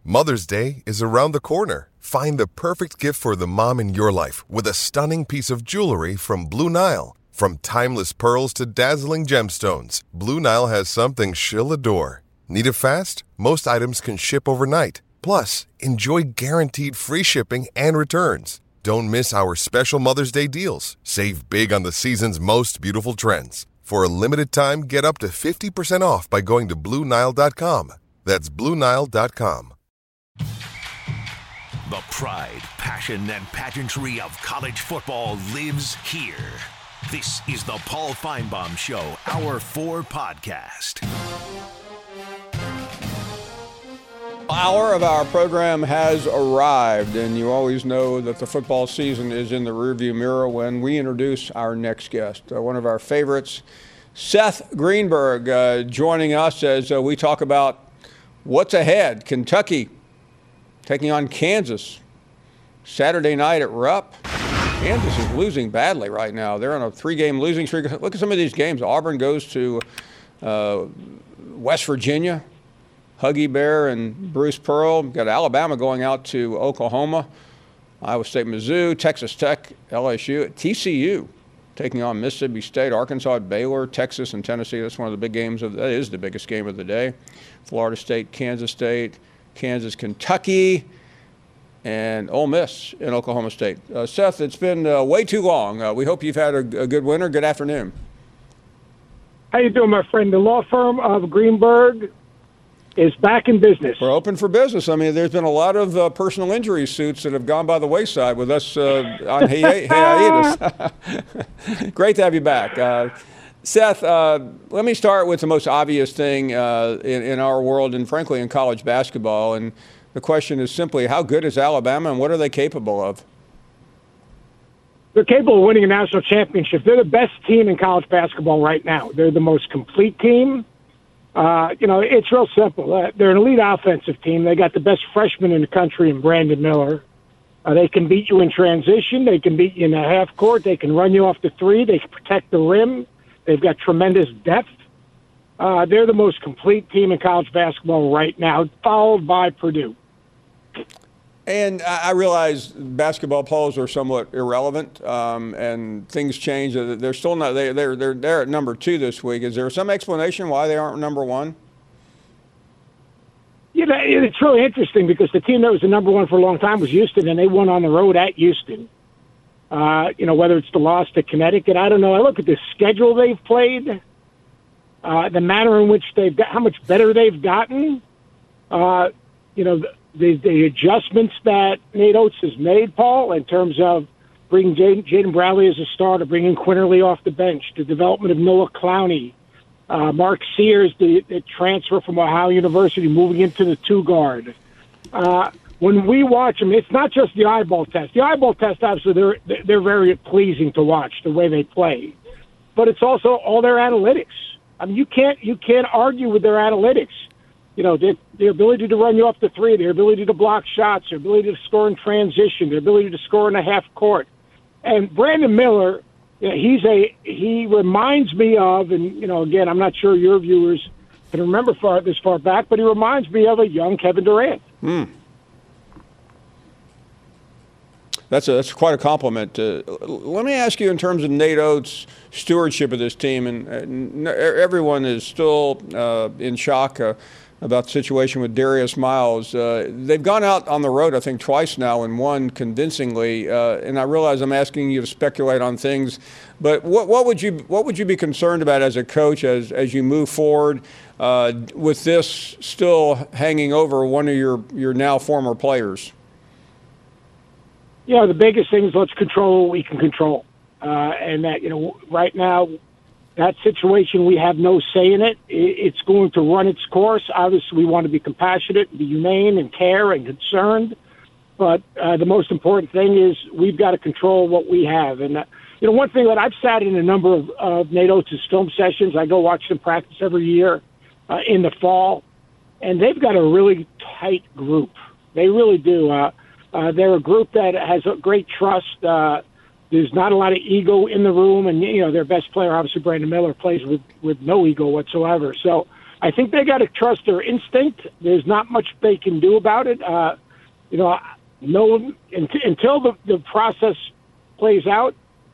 Mother's Day is around the corner. Find the perfect gift for the mom in your life with a stunning piece of jewelry from Blue Nile. From timeless pearls to dazzling gemstones, Blue Nile has something she'll adore. Need it fast? Most items can ship overnight. Plus, enjoy guaranteed free shipping and returns. Don't miss our special Mother's Day deals. Save big on the season's most beautiful trends. For a limited time, get up to 50% off by going to BlueNile.com. That's BlueNile.com. The pride, passion, and pageantry of college football lives here. This is the Paul Finebaum Show, Hour 4 podcast. Hour of our program has arrived, and you always know that the football season is in the rearview mirror when we introduce our next guest, one of our favorites, Seth Greenberg, joining us as we talk about what's ahead. Kentucky taking on Kansas Saturday night at Rupp. Kansas is losing badly right now. They're on a 3-game losing streak. Look at some of these games. Auburn goes to West Virginia. Huggy Bear and Bruce Pearl. We've got Alabama going out to Oklahoma. Iowa State, Mizzou, Texas Tech, LSU, TCU taking on Mississippi State, Arkansas, Baylor, Texas, and Tennessee. That's one of the big games that is the biggest game of the day. Florida State, Kansas State, Kansas, Kentucky, and Ole Miss in Oklahoma State. Seth, it's been way too long. We hope you've had a good winter. Good afternoon. How you doing, my friend? The law firm of Greenberg is back in business. We're open for business. I mean, there's been a lot of personal injury suits that have gone by the wayside with us on hiatus. Great to have you back. Seth, let me start with the most obvious thing in our world and, frankly, in college basketball. And the question is simply, how good is Alabama and what are they capable of? They're capable of winning a national championship. They're the best team in college basketball right now. They're the most complete team. It's real simple. They're an elite offensive team. They got the best freshman in the country in Brandon Miller. They can beat you in transition. They can beat you in the half court. They can run you off the three. They can protect the rim. They've got tremendous depth. They're the most complete team in college basketball right now, followed by Purdue. And I realize basketball polls are somewhat irrelevant, and things change. They're still not. They're at number 2 this week. Is there some explanation why they aren't number 1? It's really interesting because the team that was the number 1 for a long time was Houston, and they won on the road at Houston. Whether it's the loss to Connecticut, I don't know. I look at the schedule they've played, the manner in which how much better they've gotten. The adjustments that Nate Oates has made, Paul, in terms of bringing Jaden Bradley as a starter, bringing Quinterly off the bench, the development of Noah Clowney, Mark Sears, the transfer from Ohio University, moving into the 2-guard. When we watch them, it's not just the eyeball test. The eyeball test, obviously, they're very pleasing to watch, the way they play. But it's also all their analytics. I mean, you can't argue with their analytics. Their ability to run you off the three, their ability to block shots, their ability to score in transition, their ability to score in the half court. And Brandon Miller, he reminds me of, and, again, I'm not sure your viewers can remember this far back, but he reminds me of a young Kevin Durant. That's quite a compliment. Let me ask you, in terms of Nate Oates' stewardship of this team, and everyone is still in shock about the situation with Darius Miles. They've gone out on the road, I think, twice now and won convincingly. And I realize I'm asking you to speculate on things, but what would you be concerned about as a coach as you move forward with this still hanging over one of your now former players? The biggest thing is let's control what we can control. And that, right now, that situation, we have no say in it. It's going to run its course. Obviously, we want to be compassionate, be humane, and care and concerned. But the most important thing is we've got to control what we have. And, one thing that I've sat in a number of Nate Oates' film sessions. I go watch them practice every year in the fall. And they've got a really tight group. They really do. They're a group that has a great trust. There's not a lot of ego in the room, and their best player, obviously Brandon Miller, plays with no ego whatsoever. So I think they got to trust their instinct. There's not much they can do about it. Until the process plays out,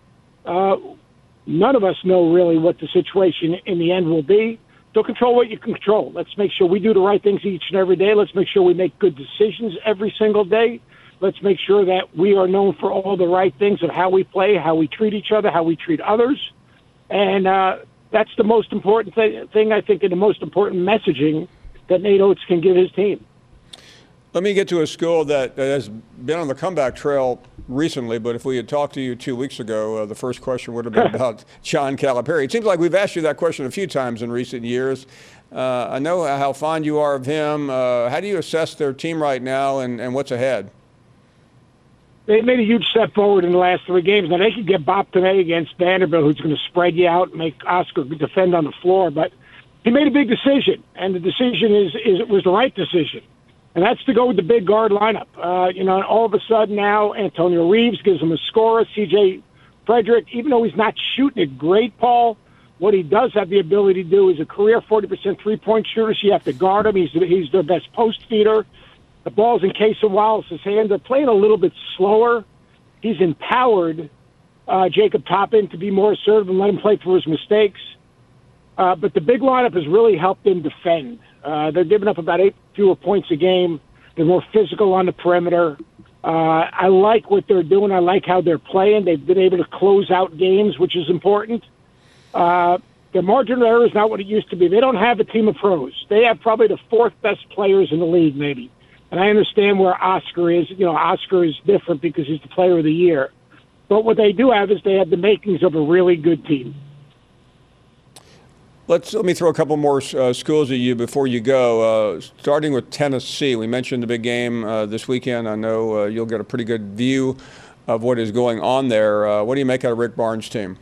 none of us know really what the situation in the end will be. Don't control what you can control. Let's make sure we do the right things each and every day. Let's make sure we make good decisions every single day. Let's make sure that we are known for all the right things of how we play, how we treat each other, how we treat others. And that's the most important thing, I think, and the most important messaging that Nate Oates can give his team. Let me get to a school that has been on the comeback trail recently, but if we had talked to you 2 weeks ago, the first question would have been about John Calipari. It seems like we've asked you that question a few times in recent years. I know how fond you are of him. How do you assess their team right now and what's ahead? They made a huge step forward in the last 3 games. Now, they could get bopped today against Vanderbilt, who's going to spread you out and make Oscar defend on the floor. But he made a big decision, and the decision it was the right decision. And that's to go with the big guard lineup. All of a sudden now, Antonio Reeves gives him a scorer. C.J. Frederick, even though he's not shooting it great, Paul, what he does have the ability to do is a career 40% three-point shooter, so you have to guard him. He's their best post feeder. The ball's in Casey Wallace's hand. They're playing a little bit slower. He's empowered Jacob Toppin to be more assertive and let him play through his mistakes. But the big lineup has really helped them defend. They're giving up about 8 fewer points a game. They're more physical on the perimeter. I like what they're doing. I like how they're playing. They've been able to close out games, which is important. Their margin of error is not what it used to be. They don't have a team of pros. They have probably the 4th best players in the league, maybe. And I understand where Oscar is. Oscar is different because he's the player of the year. But what they do have is they have the makings of a really good team. Let me throw a couple more schools at you before you go, starting with Tennessee. We mentioned the big game this weekend. I know you'll get a pretty good view of what is going on there. What do you make out of Rick Barnes' team?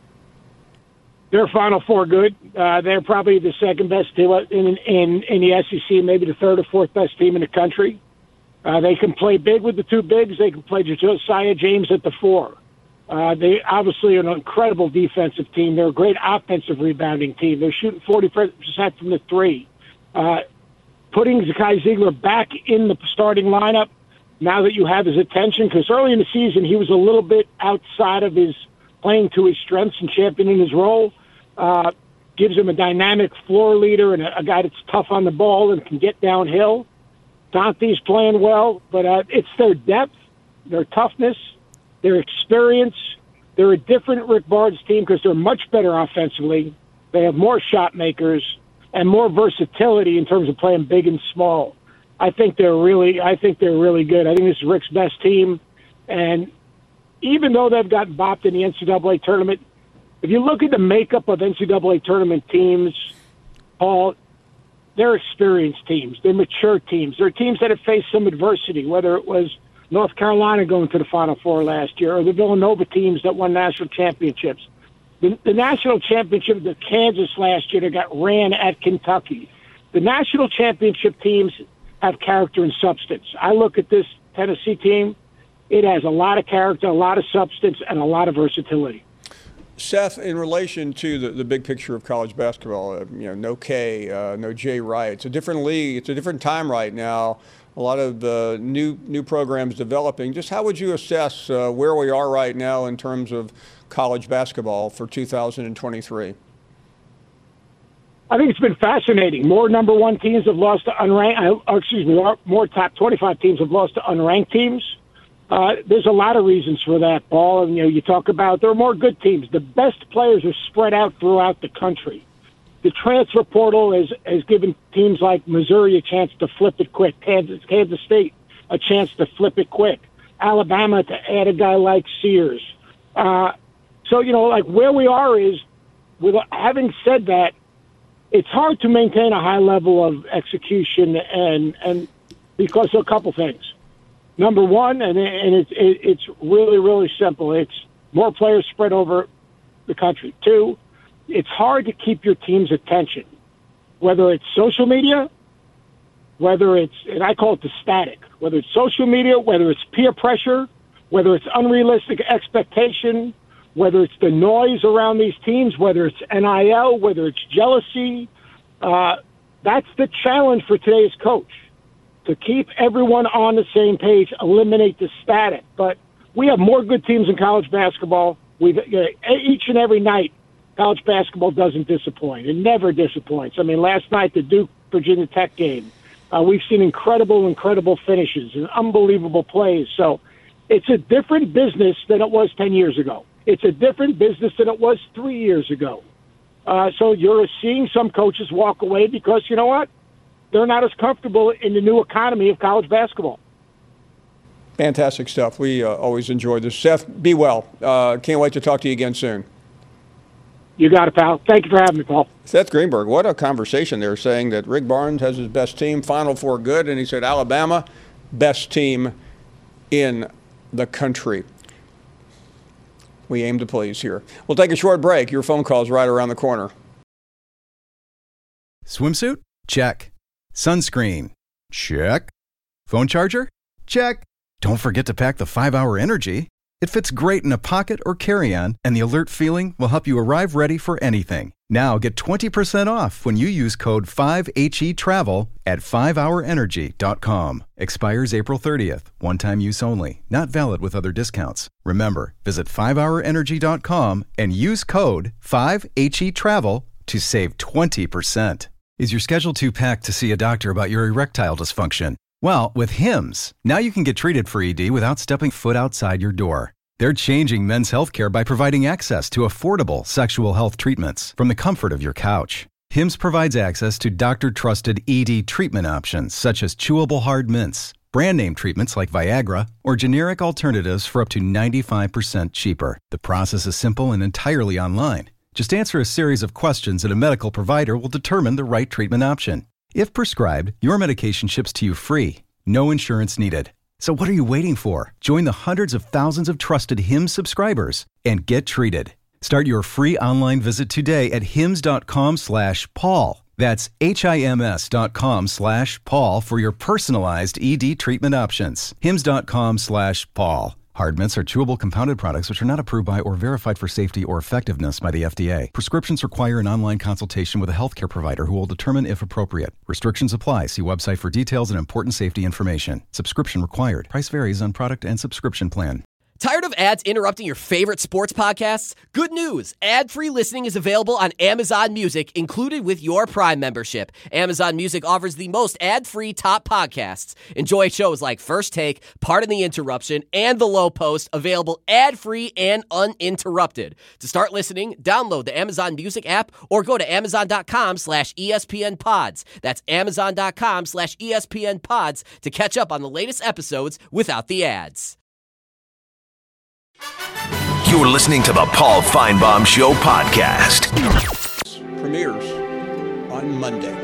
They're Final Four good. They're probably the 2nd best team in the SEC, maybe the 3rd or 4th best team in the country. They can play big with the 2 bigs. They can play Josiah James at the 4. They obviously are an incredible defensive team. They're a great offensive rebounding team. They're shooting 40% from the 3. Putting Zakai Ziegler back in the starting lineup now that you have his attention, because early in the season he was a little bit outside of his playing to his strengths and championing his role. Gives him a dynamic floor leader and a guy that's tough on the ball and can get downhill. Dante's playing well, but it's their depth, their toughness, their experience. They're a different Rick Barnes team because they're much better offensively. They have more shot makers and more versatility in terms of playing big and small. I think they're really good. I think this is Rick's best team. And even though they've gotten bopped in the NCAA tournament, if you look at the makeup of NCAA tournament teams, Paul, they're experienced teams. They're mature teams. They're teams that have faced some adversity, whether it was North Carolina going to the Final Four last year or the Villanova teams that won national championships. The national championship of Kansas last year that got ran at Kentucky. The national championship teams have character and substance. I look at this Tennessee team. It has a lot of character, a lot of substance, and a lot of versatility. Seth, in relation to the big picture of college basketball, no K, no Jay Wright. It's a different league. It's a different time right now. A lot of new programs developing. Just how would you assess where we are right now in terms of college basketball for 2023? I think it's been fascinating. More number 1 teams have lost to unranked. More top 25 teams have lost to unranked teams. There's a lot of reasons for that, Paul. And you talk about there are more good teams. The best players are spread out throughout the country. The transfer portal has given teams like Missouri a chance to flip it quick. Kansas State a chance to flip it quick. Alabama to add a guy like Sears. So where we are is, with having said that, it's hard to maintain a high level of execution and because of a couple things. Number one, and it's really, really simple. It's more players spread over the country. 2, it's hard to keep your team's attention, whether it's social media, whether it's, and I call it the static, whether it's social media, whether it's peer pressure, whether it's unrealistic expectation, whether it's the noise around these teams, whether it's NIL, whether it's jealousy. That's the challenge for today's coach, to keep everyone on the same page, eliminate the static. But we have more good teams in college basketball. Each and every night, college basketball doesn't disappoint. It never disappoints. I mean, last night, the Duke-Virginia Tech game, we've seen incredible finishes and unbelievable plays. So it's a different business than it was 10 years ago. It's a different business than it was 3 years ago. So you're seeing some coaches walk away because, you know what? They're not as comfortable in the new economy of college basketball. Fantastic stuff. We always enjoy this. Seth, be well. Can't wait to talk to you again soon. You got it, pal. Thank you for having me, Paul. Seth Greenberg, what a conversation there, saying that Rick Barnes has his best team, Final Four good, and he said Alabama, best team in the country. We aim to please here. We'll take a short break. Your phone call's right around the corner. Swimsuit? Check. Sunscreen? Check. Phone charger? Check. Don't forget to pack the 5-Hour Energy. It fits great in a pocket or carry-on, and the alert feeling will help you arrive ready for anything. Now get 20% off when you use code 5HETRAVEL at 5hourenergy.com. Expires April 30th. One-time use only. Not valid with other discounts. Remember, visit 5hourenergy.com and use code 5HETRAVEL to save 20%. Is your schedule too packed to see a doctor about your erectile dysfunction? Well, with Hims, now you can get treated for ED without stepping foot outside your door. They're changing men's healthcare by providing access to affordable sexual health treatments from the comfort of your couch. Hims provides access to doctor-trusted ED treatment options such as chewable hard mints, brand name treatments like Viagra, or generic alternatives for up to 95% cheaper. The process is simple and entirely online. Just answer a series of questions and a medical provider will determine the right treatment option. If prescribed, your medication ships to you free. No insurance needed. So what are you waiting for? Join the hundreds of thousands of trusted Hims subscribers and get treated. Start your free online visit today at hims.com/Paul. That's HIMS.com/Paul for your personalized ED treatment options. hims.com/Paul. Hard mints are chewable compounded products which are not approved by or verified for safety or effectiveness by the FDA. Prescriptions require an online consultation with a healthcare provider who will determine if appropriate. Restrictions apply. See website for details and important safety information. Subscription required. Price varies on product and subscription plan. Tired of ads interrupting your favorite sports podcasts? Good news! Ad-free listening is available on Amazon Music, included with your Prime membership. Amazon Music offers the most ad-free top podcasts. Enjoy shows like First Take, Pardon the Interruption, and The Low Post, available ad-free and uninterrupted. To start listening, download the Amazon Music app or go to amazon.com/ESPN Pods. That's amazon.com/ESPN Pods to catch up on the latest episodes without the ads. You're listening to the Paul Feinbaum Show podcast. Premieres on Monday.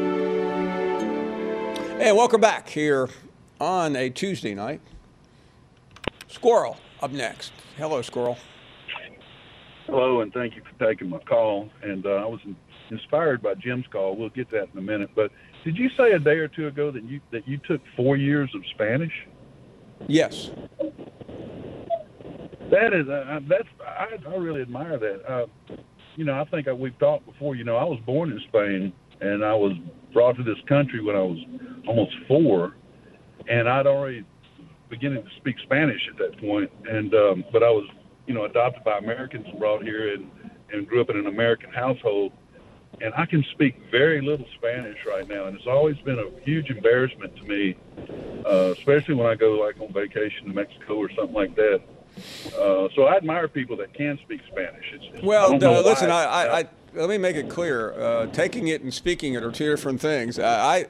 Hey, welcome back here on a Tuesday night. Squirrel up next. Hello, Squirrel. Hello, and thank you for taking my call. And I was inspired by Jim's call. We'll get to that in a minute. But did you say a day or two ago that you took 4 years of Spanish? Yes. That is, I really admire that. I think we've talked before. I was born in Spain, and I was brought to this country when I was almost 4, and I'd already beginning to speak Spanish at that point. And but I was, adopted by Americans and brought here, and grew up in an American household. And I can speak very little Spanish right now, and it's always been a huge embarrassment to me, especially when I go like on vacation to Mexico or something like that. So I admire people that can speak Spanish. Listen, let me make it clear. Taking it and speaking it are two different things. I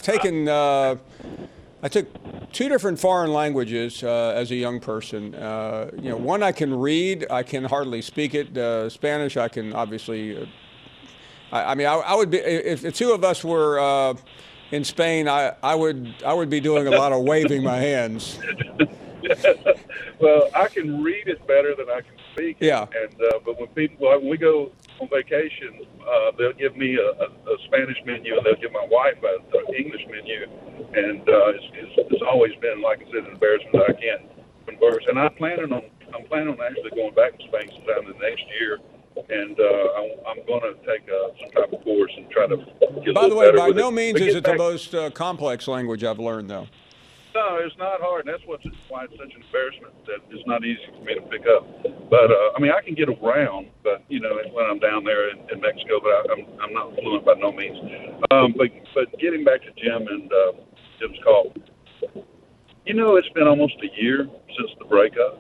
took 2 different foreign languages as a young person. One I can read. I can hardly speak it. Spanish I can obviously. I would be if the 2 of us were in Spain. I would be doing a lot of waving my hands. Well, I can read it better than I can speak it. Yeah. And but when we go on vacation, they'll give me a Spanish menu, and they'll give my wife an English menu, and it's always been, like I said, an embarrassment that I can't converse. And I'm planning on actually going back to Spain sometime the next year and I'm going to take some type of course and try to get By a the little way, better by with no it. means But is get it the back- most complex language I've learned, though. No, it's not hard. That's why it's such an embarrassment that it's not easy for me to pick up. But I mean, I can get around, but when I'm down there in Mexico, but I'm not fluent by no means. But getting back to Jim and Jim's call, it's been almost a year since the breakup.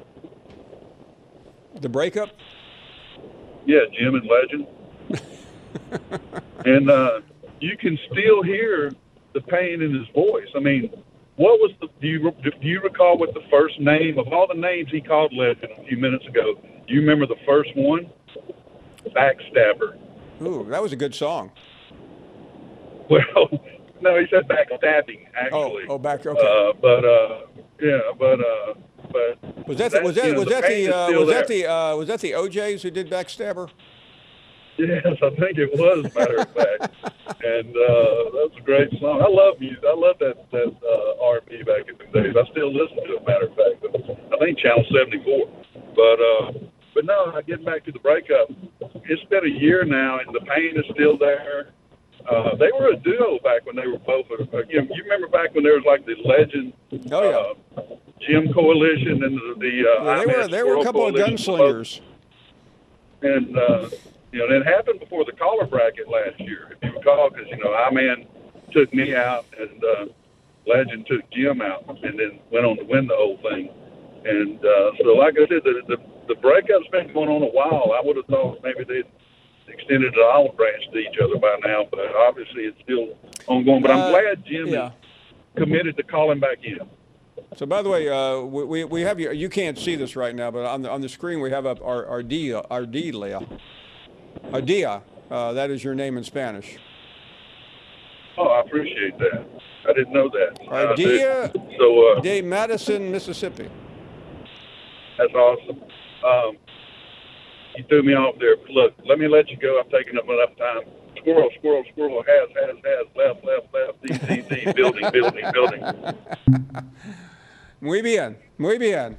The breakup? Yeah, Jim and Legend, and you can still hear the pain in his voice. I mean. What was do you recall what the first name of all the names he called Legend a few minutes ago? Do you remember the first one? Backstabber. Ooh, that was a good song. Well, no, he said backstabbing actually. Oh, back. Okay. But Was that the OJs who did Backstabber? Yes, I think it was, matter of fact. And that's a great song. I love music. I love that R&B back in the days. I still listen to it, matter of fact. I think Channel 74. But no, getting back to the breakup, it's been a year now, and the pain is still there. They were a duo back when they were both. You remember back when there was like the Legend, Jim Coalition, and they were a couple of gunslingers. And it happened before the caller bracket last year, if you recall, because I-Man took me out and Legend took Jim out, and then went on to win the whole thing. And so, like I said, the breakup's been going on a while. I would have thought maybe they'd extended the olive branch to each other by now, but obviously it's still ongoing. But I'm glad Jim is committed to calling back in. So, by the way, we have you can't see this right now, but on the screen we have up Ardelia. Ardilla, that is your name in Spanish. Oh, I appreciate that. I didn't know that. Ardilla de Madison, Mississippi. That's awesome. You threw me off there. Look, let me let you go. I'm taking up enough time. Squirrel, has, left, D, building. Muy bien.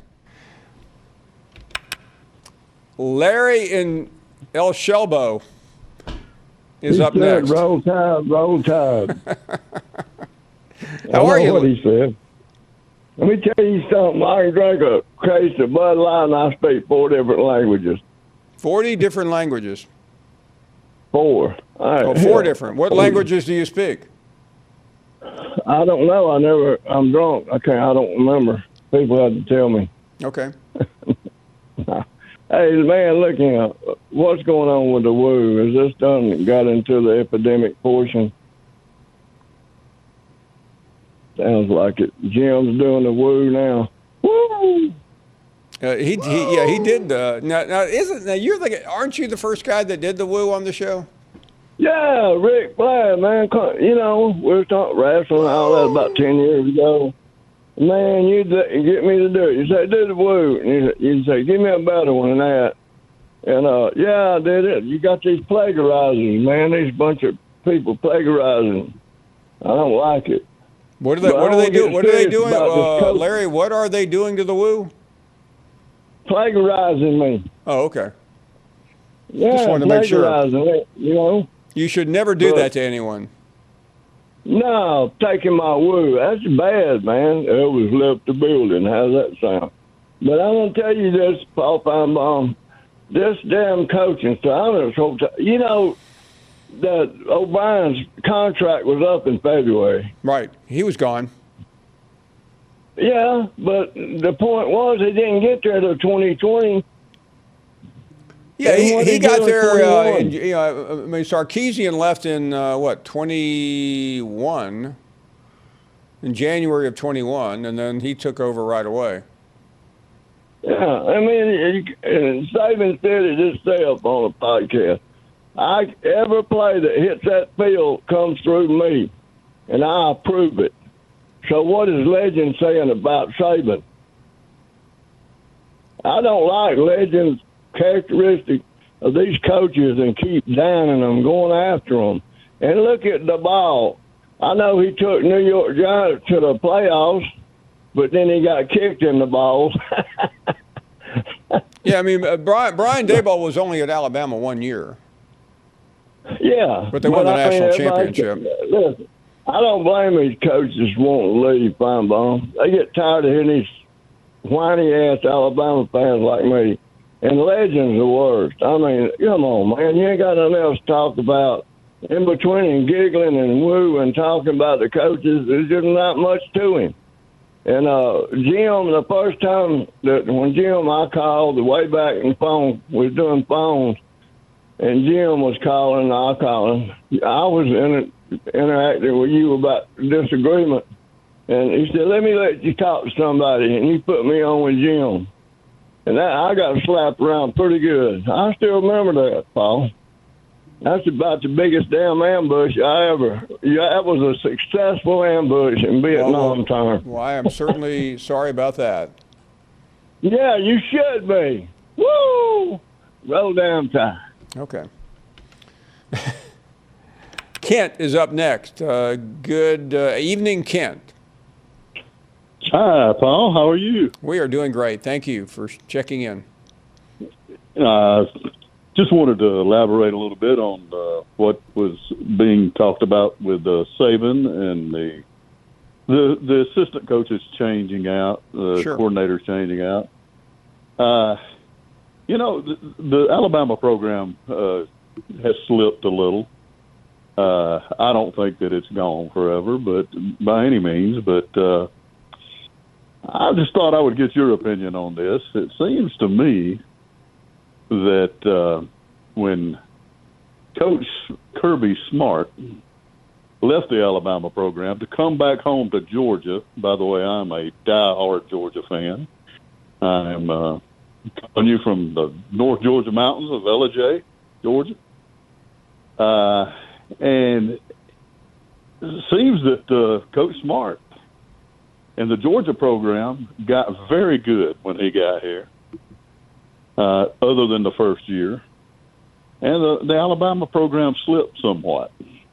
Larry in El Shelbo is up next. Roll Tide. How are you? What he said. Let me tell you something. I can drink a case of Bud Light and I speak 4 different languages. 40 different languages. 4. Oh, 4 different. What languages do you speak? I don't know. I'm drunk. I don't remember. People had to tell me. Okay. Hey, man, look, what's going on with the Woo? Is this done got into the epidemic portion? Sounds like it. Jim's doing the Woo now. Woo! He did. Aren't you the first guy that did the Woo on the show? Yeah, Rick Flag, man. We were talking wrestling and all that about 10 years ago. Man, you get me to do it. You say, do the Woo. And you say, give me a better one than that. And, I did it. You got these plagiarizers, man. These bunch of people plagiarizing. I don't like it. What are they doing? Larry, what are they doing to the Woo? Plagiarizing me. Oh, okay. Yeah, just wanted to make sure. It, You should never do that to anyone. No, taking my Woo. That's bad, man. Elvis left the building. How's that sound? But I'm going to tell you this, Paul Feinbaum. This damn coaching stuff, that O'Brien's contract was up in February. Right. He was gone. Yeah, but the point was he didn't get there till 2020. Yeah, he got there. Sarkisian left in 21, in January of 21, and then he took over right away. Yeah, Saban said it himself on a podcast. Every play that hits that field comes through me, and I approve it. So what is Legend saying about Saban? I don't like Legend's characteristic of these coaches and keep downing them, going after them. And look at the ball. I know he took New York Giants to the playoffs, but then he got kicked in the balls. Yeah, I mean, Brian Daboll was only at Alabama 1 year. Yeah. But they won the national championship. Listen, I don't blame these coaches wanting to leave Feinbaum. They get tired of hearing these whiny-ass Alabama fans like me. And legends the worst. I mean, come on, man. You ain't got nothing else to talk about. In between giggling and woo and talking about the coaches, there's just not much to him. And Jim, the first time when Jim I called, the way back in the phone, we was doing phones, and Jim was calling, I calling. I was interacting with you about disagreement. And he said, let me let you talk to somebody. And he put me on with Jim. And I got slapped around pretty good. I still remember that, Paul. That's about the biggest damn ambush that was a successful ambush in Vietnam time. Well, I am certainly sorry about that. Yeah, you should be. Woo! Roll down time. Okay. Kent is up next. Good evening, Kent. Hi, Paul. How are you? We are doing great. Thank you for checking in. Just wanted to elaborate a little bit on what was being talked about with Saban and the assistant coaches changing out, the coordinators changing out. The Alabama program has slipped a little. I don't think that it's gone forever, but by any means. But I just thought I would get your opinion on this. It seems to me that when Coach Kirby Smart left the Alabama program to come back home to Georgia, by the way, I'm a diehard Georgia fan. I'm calling you from the North Georgia mountains of Ellijay, Georgia. And it seems that Coach Smart and the Georgia program got very good when he got here, other than the first year. And the Alabama program slipped somewhat.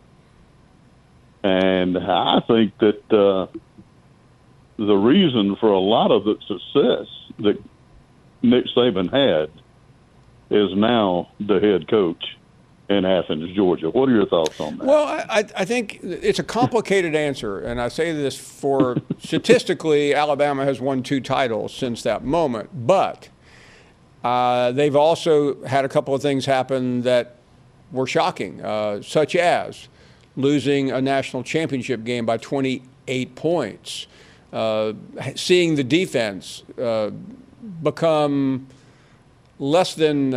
And I think that the reason for a lot of the success that Nick Saban had is now the head coach in Athens, Georgia. What are your thoughts on that? Well, I think it's a complicated answer, and I say this for statistically, Alabama has won 2 titles since that moment, but they've also had a couple of things happen that were shocking, such as losing a national championship game by 28 points, seeing the defense become less than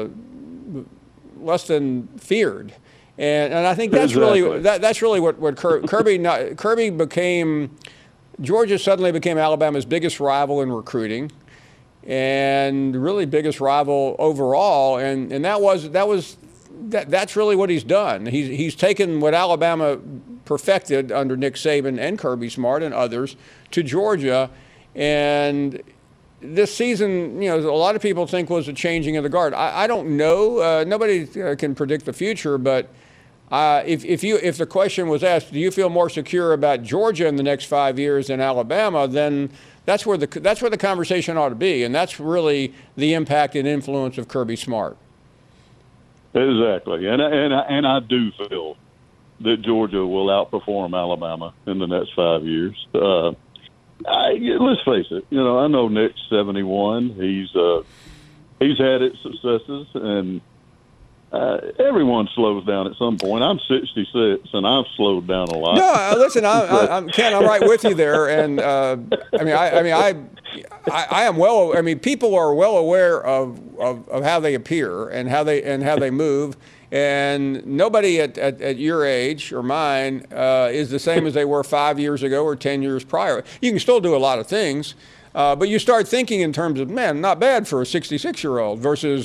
feared, and I think that's really what Kirby became. Georgia suddenly became Alabama's biggest rival in recruiting, and really biggest rival overall, and that's really what he's done. He's taken what Alabama perfected under Nick Saban and Kirby Smart and others to Georgia, and this season, a lot of people think was a changing of the guard. I don't know. Nobody can predict the future, but if the question was asked, do you feel more secure about Georgia in the next 5 years than Alabama, then that's where the conversation ought to be, and that's really the impact and influence of Kirby Smart. Exactly, and I do feel that Georgia will outperform Alabama in the next 5 years. Let's face it. I know Nick's 71. He's had its successes, and everyone slows down at some point. I'm 66, and I've slowed down a lot. No, listen, Ken, I'm right with you there, and I am well. I mean, people are well aware of how they appear and how they move. And nobody at your age or mine is the same as they were 5 years ago or 10 years prior. You can still do a lot of things, but you start thinking in terms of, man, not bad for a 66-year-old versus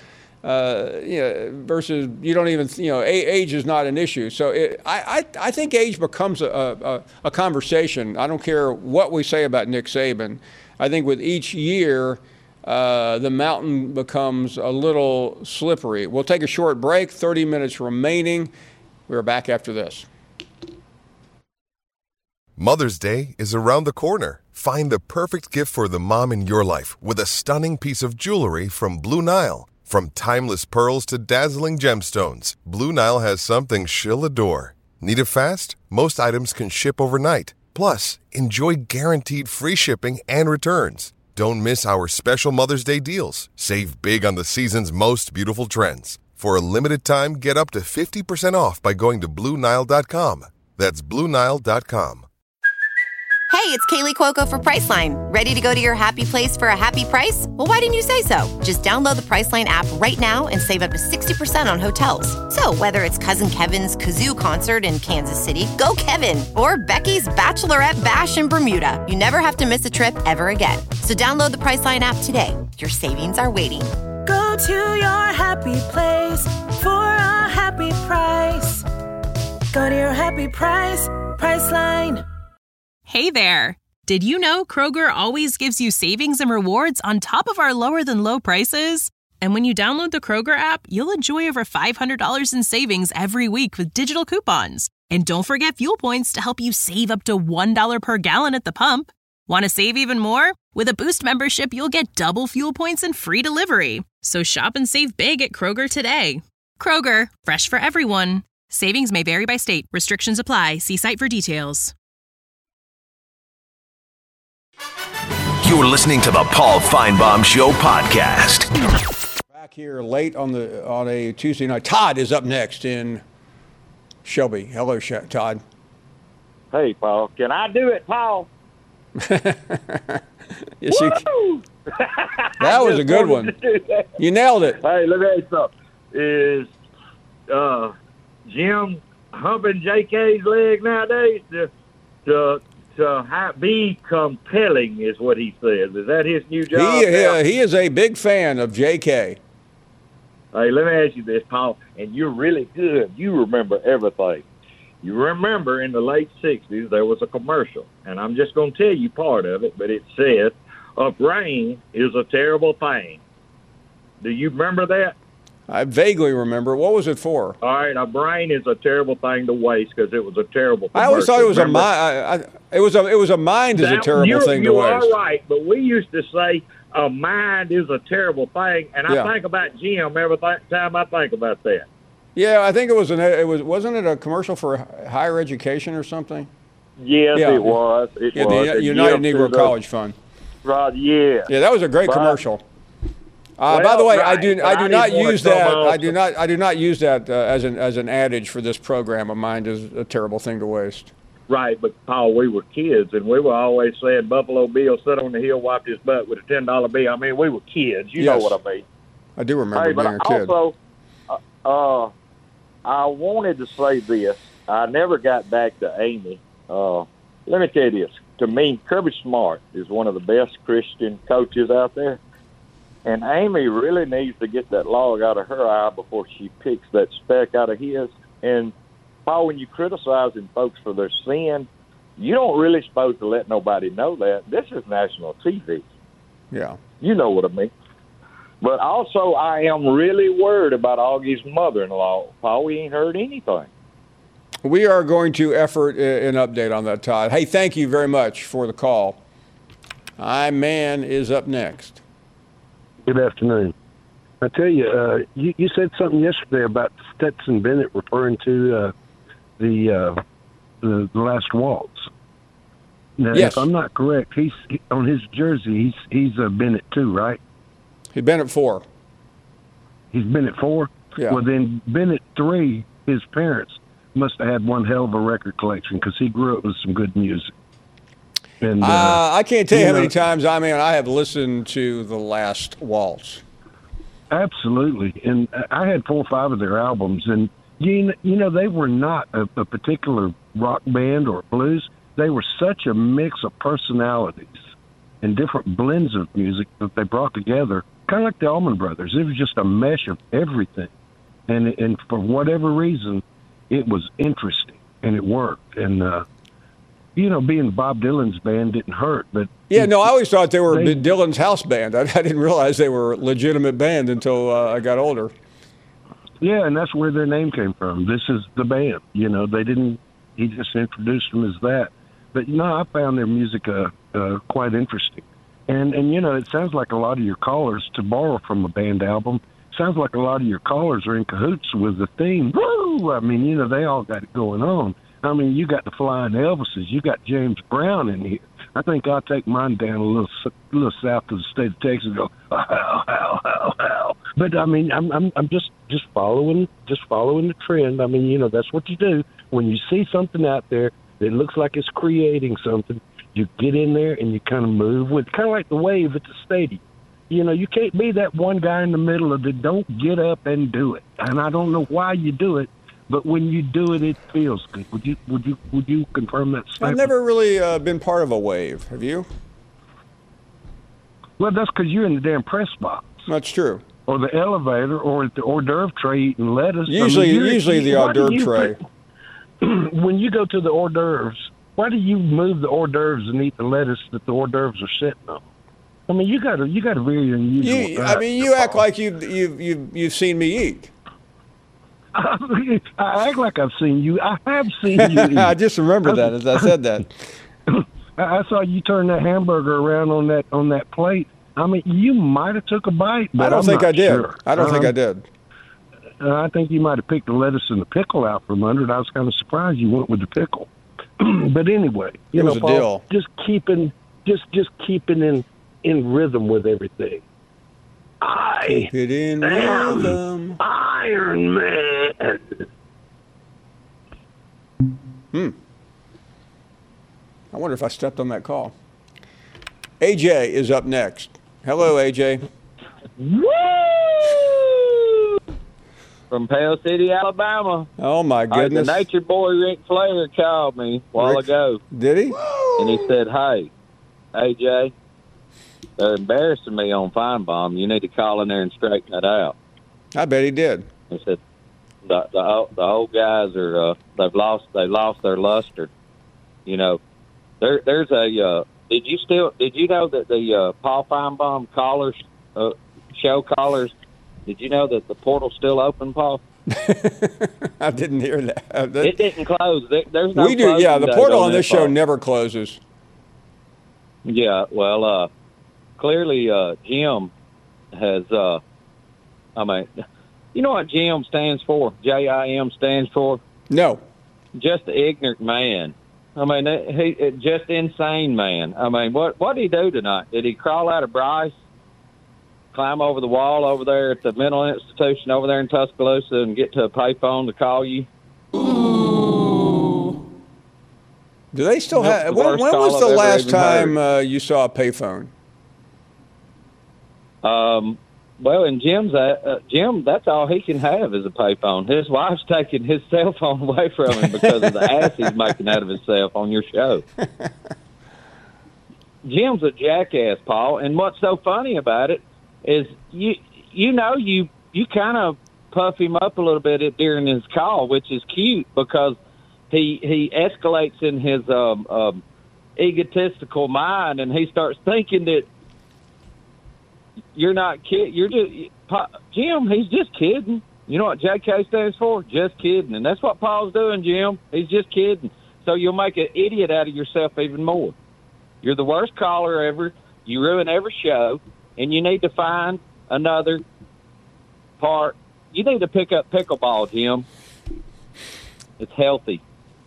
versus you don't even, age is not an issue. So I think age becomes a conversation. I don't care what we say about Nick Saban. I think with each year, the mountain becomes a little slippery. We'll take a short break, 30 minutes remaining. We're back after this. Mother's Day is around the corner. Find the perfect gift for the mom in your life with a stunning piece of jewelry from Blue Nile. From timeless pearls to dazzling gemstones, Blue Nile has something she'll adore. Need it fast? Most items can ship overnight. Plus, enjoy guaranteed free shipping and returns. Don't miss our special Mother's Day deals. Save big on the season's most beautiful trends. For a limited time, get up to 50% off by going to BlueNile.com. That's BlueNile.com. Hey, it's Kaylee Cuoco for Priceline. Ready to go to your happy place for a happy price? Well, why didn't you say so? Just download the Priceline app right now and save up to 60% on hotels. So whether it's Cousin Kevin's Kazoo Concert in Kansas City, go Kevin, or Becky's Bachelorette Bash in Bermuda, you never have to miss a trip ever again. So download the Priceline app today. Your savings are waiting. Go to your happy place for a happy price. Go to your happy price, Priceline. Hey there! Did you know Kroger always gives you savings and rewards on top of our lower-than-low prices? And when you download the Kroger app, you'll enjoy over $500 in savings every week with digital coupons. And don't forget fuel points to help you save up to $1 per gallon at the pump. Want to save even more? With a Boost membership, you'll get double fuel points and free delivery. So shop and save big at Kroger today. Kroger, fresh for everyone. Savings may vary by state. Restrictions apply. See site for details. You're listening to the Paul Feinbaum Show podcast. Back here late on a Tuesday night. Todd is up next in Shelby. Hello, Todd. Hey, Paul. Can I do it, Paul? Yes, you can. That was a good one. You nailed it. Hey, let me ask you something. Is Jim humping JK's leg nowadays to be compelling is what he says. Is that his new job? He is a big fan of JK. Hey, let me ask you this, Paul, and you're really good. You remember everything. You remember in the late 60s there was a commercial, and I'm just going to tell you part of it, but it said, "A brain is a terrible thing." Do you remember that? I vaguely remember. What was it for? All right, a brain is a terrible thing to waste because it was a terrible commercial. I always thought it was a mind. It was a mind is a terrible thing to waste. You are right, but we used to say a mind is a terrible thing, and I think about Jim every time I think about that. Yeah, I think it was wasn't it a commercial for higher education or something? Yes, it was. It was. The United Negro College Fund. Right. Yeah. Yeah, that was a great commercial. By the way, I do not use that. I do not use that as an adage for this program. A mind is a terrible thing to waste. Right, but Paul, we were kids, and we were always saying Buffalo Bill sat on the hill, wiped his butt with a $10 bill. I mean, we were kids. You know what I mean? I do remember being a kid. Also, I wanted to say this. I never got back to Amy. Let me tell you this. To me, Kirby Smart is one of the best Christian coaches out there. And Amy really needs to get that log out of her eye before she picks that speck out of his. And, Paul, when you're criticizing folks for their sin, you don't really supposed to let nobody know that. This is national TV. Yeah. You know what I mean. But also, I am really worried about Augie's mother-in-law. Paul, we ain't heard anything. We are going to effort an update on that, Todd. Hey, thank you very much for the call. Man is up next. Good afternoon. I tell you, you said something yesterday about Stetson Bennett referring to the last waltz. Now, yes. If I'm not correct, he's on his jersey. He's a Bennett too, right? He's Bennett 4. He's Bennett 4. Yeah. Well, then Bennett 3. His parents must have had one hell of a record collection because he grew up with some good music. And, I can't tell you how many times I have listened to The Last Waltz. Absolutely. And I had 4 or 5 of their albums. And, you know they were not a particular rock band or blues. They were such a mix of personalities and different blends of music that they brought together, kind of like the Allman Brothers. It was just a mesh of everything. And for whatever reason, it was interesting, and it worked. And, being Bob Dylan's band didn't hurt, but I always thought they were Dylan's house band. I didn't realize they were a legitimate band until I got older. Yeah, and that's where their name came from. This is the band. He just introduced them as that. But I found their music quite interesting. And it sounds like a lot of your callers, to borrow from a band album, sounds like a lot of your callers are in cahoots with the theme. Woo! I mean, they all got it going on. I mean, you got the Flying Elvises. You got James Brown in here. I think I'll take mine down a little south of the state of Texas and go, how. But I mean, I'm just following the trend. I mean, that's what you do when you see something out there that looks like it's creating something. You get in there and you kind of move with, kind of like the wave at the stadium. You can't be that one guy in the middle of it. Don't get up and do it. And I don't know why you do it, but when you do it, it feels good. Would you confirm that statement? I've never really been part of a wave. Have you? Well, that's because you're in the damn press box. That's true. Or the elevator, or at the hors d'oeuvre tray eating lettuce. Usually the hors d'oeuvre tray. When you go to the hors d'oeuvres, why do you move the hors d'oeuvres and eat the lettuce that the hors d'oeuvres are sitting on? I mean, you got a very unusual. You act like you've seen me eat. I act like I've seen you. I have seen you eat. I just remember that as I said that. I saw you turn that hamburger around on that plate. I mean, you might have took a bite, but I don't think I did. Sure. I don't think I did. I think you might have picked the lettuce and the pickle out from under it. I was kind of surprised you went with the pickle. But anyway, it was a Paul, deal. Just keeping in rhythm with everything. Keep it in rhythm. Iron Man. I wonder if I stepped on that call. AJ is up next. Hello, AJ. Woo! From Pale City, Alabama. Oh, my goodness. The nature boy Ric Flair called me a while ago. Did he? And he said, hey, AJ, they're embarrassing me on Feinbaum. You need to call in there and straighten that out. I bet he did. He said, the old guys are they've lost their luster. There's a did you know that the Paul Feinbaum callers show callers, did you know that the portal's still open, Paul? I didn't hear that. It didn't close. There's no. We do, yeah. The portal on this show never closes. Yeah, well, clearly Jim has. You know what JIM stands for? JIM stands for? No. Just an ignorant man. I mean, he just insane man. I mean, what did he do tonight? Did he crawl out of Bryce, climb over the wall over there at the mental institution over there in Tuscaloosa and get to a payphone to call you? Ooh. Do they still have? When was the last time you saw a payphone? Well, in Jim, that's all he can have is a payphone. His wife's taking his cell phone away from him because of the ass he's making out of himself on your show. Jim's a jackass, Paul. And what's so funny about it is you kind of puff him up a little bit during his call, which is cute because he escalates in his egotistical mind, and he starts thinking that you're not kidding. You're just Jim. He's just kidding. You know what JK stands for? Just kidding. And that's what Paul's doing, Jim. He's just kidding. So you'll make an idiot out of yourself even more. You're the worst caller ever. You ruin every show, and you need to find another part. You need to pick up pickleball, Jim. It's healthy.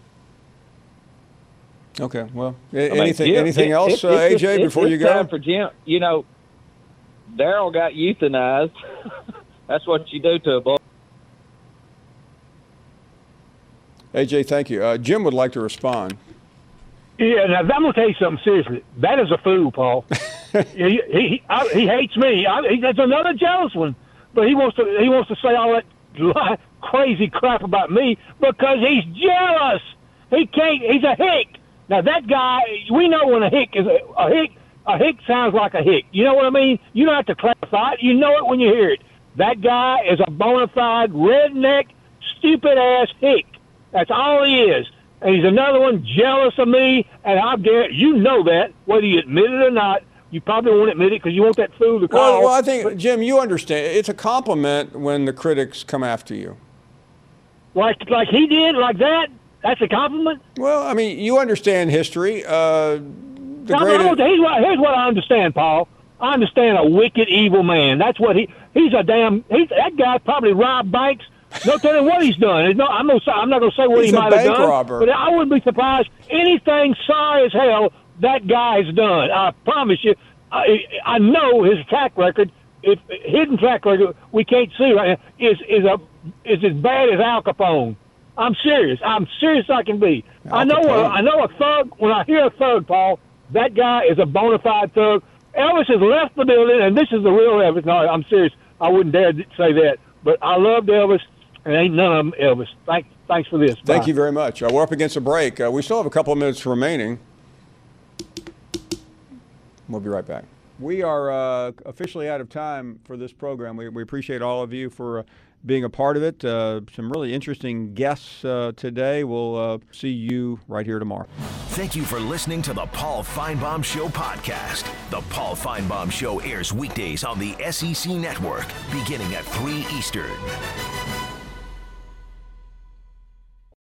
Okay. Well, anything else, AJ, before you go? It's time for Jim. Daryl got euthanized. That's what you do to a boy. AJ, thank you. Jim would like to respond. Yeah, now I'm going to tell you something seriously. That is a fool, Paul. he hates me. That's another jealous one. But he wants to say all that crazy crap about me because he's jealous. He can't. He's a hick. Now that guy, we know when a hick is a hick. A hick sounds like a hick. You know what I mean? You don't have to clarify it. You know it when you hear it. That guy is a bona fide redneck, stupid-ass hick. That's all he is. And he's another one jealous of me, and I dare you know that, whether you admit it or not. You probably won't admit it because you want that fool to call. Well, I think, Jim, you understand. It's a compliment when the critics come after you. Like he did, like that? That's a compliment? Well, I mean, you understand history. the greatest. Here's what I understand, Paul. I understand a wicked, evil man. That's what he's a damn. That guy probably robbed banks. No telling what he's done. I'm not going to say what he might have done. Robber. But I wouldn't be surprised. Anything sorry as hell that guy has done. I promise you. I know his track record. Hidden track record we can't see right now is as bad as Al Capone. I'm serious. I'm serious I can be. I know a thug. When I hear a thug, Paul, that guy is a bona fide thug. Elvis has left the building, and this is the real Elvis. No, I'm serious. I wouldn't dare say that. But I loved Elvis, and ain't none of them Elvis. Thanks for this. Thank you very much. We're up against a break. We still have a couple of minutes remaining. We'll be right back. We are officially out of time for this program. We appreciate all of you for being a part of it. Some really interesting guests today. We'll see you right here tomorrow. Thank you for listening to the Paul Finebaum Show podcast. The Paul Finebaum Show airs weekdays on the SEC Network, beginning at 3 Eastern.